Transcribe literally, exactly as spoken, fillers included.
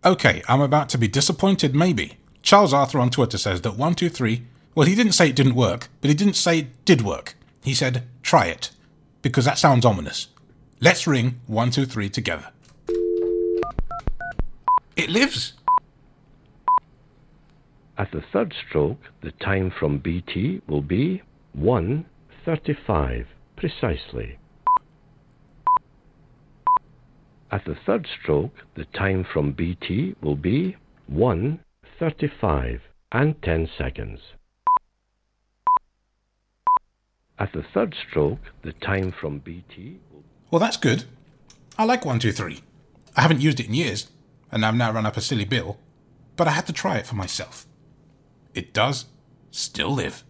Okay, I'm about to be disappointed maybe. Charles Arthur on Twitter says that one two three, well, he didn't say it didn't work, but he didn't say it did work. He said, try it, because that sounds ominous. Let's ring one two three together. It lives. At the third stroke, the time from B T will be one thirty-five, precisely. At the third stroke, the time from B T will be one thirty-five and ten seconds. At the third stroke, the time from B T will... Well, that's good. I like one two three. I haven't used it in years, and I've now run up a silly bill, but I had to try it for myself. It does still live.